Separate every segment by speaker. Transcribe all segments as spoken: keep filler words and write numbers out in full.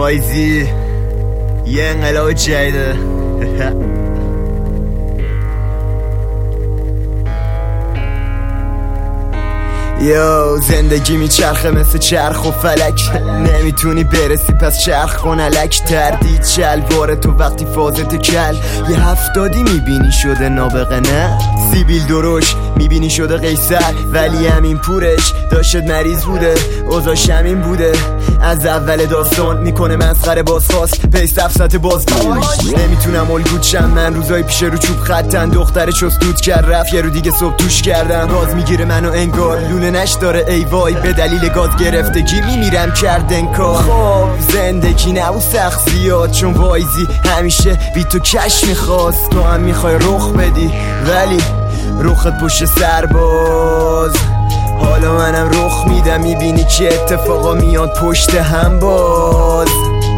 Speaker 1: وایزی یه انقلاب جدیده. یو زندگی میچرخه مثل چرخ و فلک، نمیتونی برسی پس چرخ کن الک. تردید شلوار تو وقتی فازت کل، یه هفتادی میبینی شده نابغه نه سیبیل دروش، میبینی شده قیصر ولی همین پورش داشت مریض بوده اوضاش همین بوده. از اول داستان میکنه مسخره بازخواست پی سفسط بازگوش. نمیتونم الگوت شم من روزای پیش رو چوب خطن، دختر چستود کرد رفت یه رو دیگه صبح توش کردم. گاز میگیره منو انگار لونه نش داره ای وای، به دلیل گاز گرفتگی میمیرم کردن کار. خب زندگی نبود سخت زیاد چون وایزی همیشه بی تو کش میخواست. تو هم میخوای رخ بدی ولی رخت پشت سرباز. حالا منم رخ میدم میبینی که اتفاقا میاد پشت هم باز.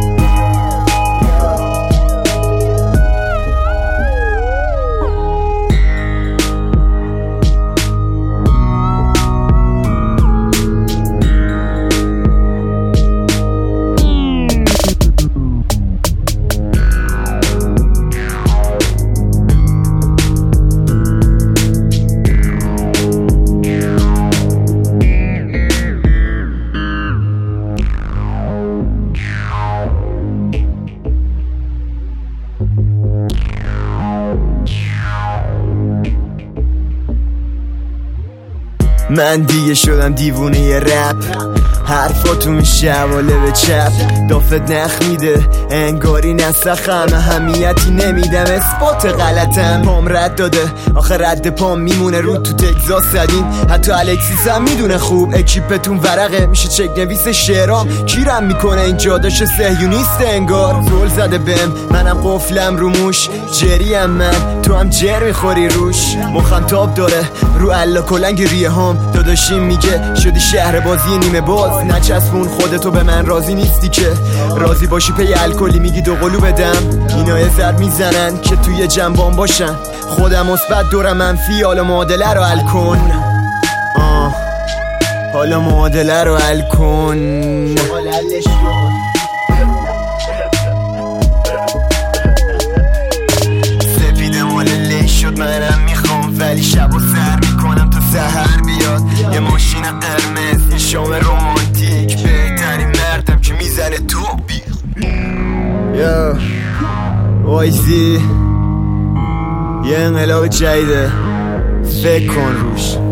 Speaker 1: من دیگه شدم دیوونه ی رپ، حرفاتو میشه حواله به چپ. دافت نخ میده انگاری نسخم، اهمیتی نمیدم اثبات غلطم. پام رد داده آخه رد پام میمونه رو تو تگزاس زدین. حتی الکسیس هم میدونه خوب اکیپتون ورقه، میشه چک نویس شعرام. کیرم میکنه اینجا داشت سهیونیست انگار. زول زده بهم منم قفلم رو موش، جریم من تو هم جر میخوری روش. مخم تاب داره رو الا کلنگ ریه هم، داداشیم میگه شدی شهر بازی نیمه باز. نچسبون خودتو به من راضی نیستی که راضی باشی پی الکلی میگی دو قلو بدم. اینا یه زر میزنن که توی جنبان باشن، خودم مثبت دورم منفی. حالا معادله رو حل کن، آه حالا معادله رو حل کن. سپیده مال لیش شد منم میخوام، ولی شب و سر میکنم تا سحر بیاد. یه ماشین قرمز یه شام رومانتیک، بهترین مردم که میزنه تو بیخ. یا وایزی یه انقلاب جدیده، فکر کن روش.